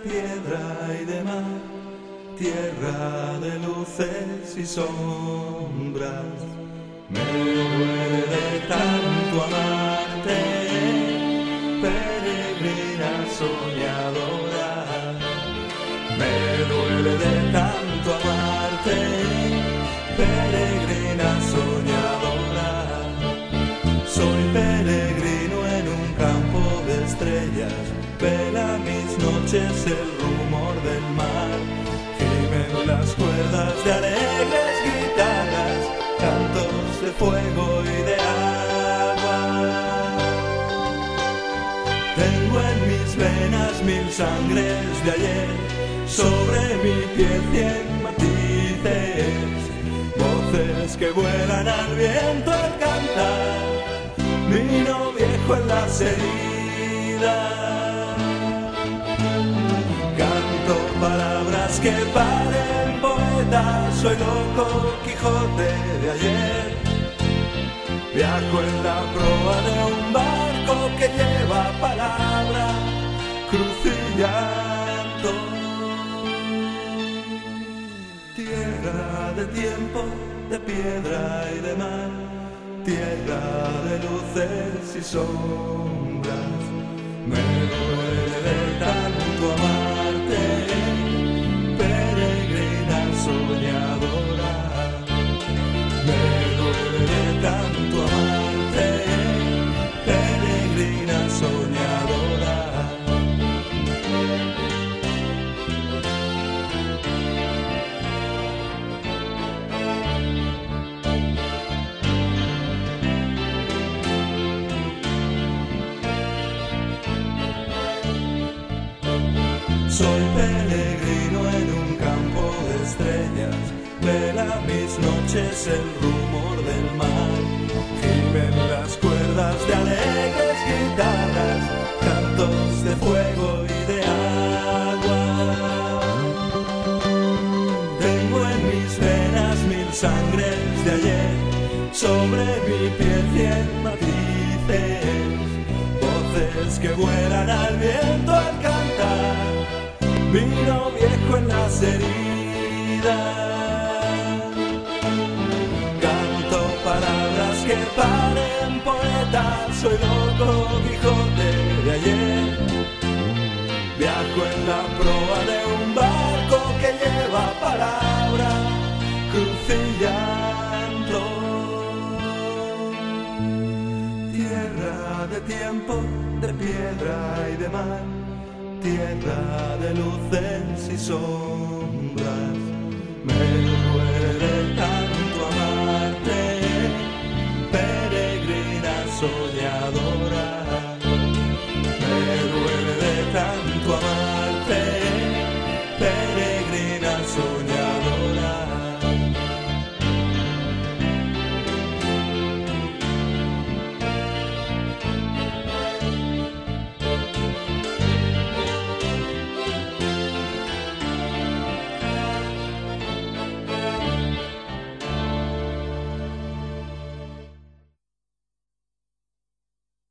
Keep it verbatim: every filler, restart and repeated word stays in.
piedra y de mar, tierra de luces y sombras. Me duele tanto amarte, peregrina soñadora. Me duele de tanto amarte, peregrina soñadora. Soy peregrino en un campo de estrellas, vela mis noches el rumor del mar. Gimen las cuerdas de alegres guitarras, cantos de fuego y de agua. Tengo en mis venas mil sangres de ayer, sobre mi piel cien matices, voces que vuelan al viento al cantar, vino viejo en las heridas. Canto palabras que paren poetas, soy loco Quijote de ayer. Viajo en la proa de un barco que lleva palabra, cruz y llanto. Tierra de tiempo, de piedra y de mar, tierra de luces y sombras. Me duele de tanto amarte, peregrina soñadora. Me duele de tanto amarte, peregrina soñadora. Soy peregrino en un campo de estrellas, vela mis noches el rumor del mar. Gimen las cuerdas de alegres guitarras, cantos de fuego y de agua. Tengo en mis venas mil sangres de ayer, sobre mi piel cien matices, voces que vuelan al viento al cantar, vino viejo en las heridas. Canto palabras que paren poetas, soy loco Quijote de ayer. Viajo en la proa de un barco que lleva palabra, cruz y llanto. Tierra de tiempo, de piedra y de mar, tierra de luces y sombras. Me duele tanto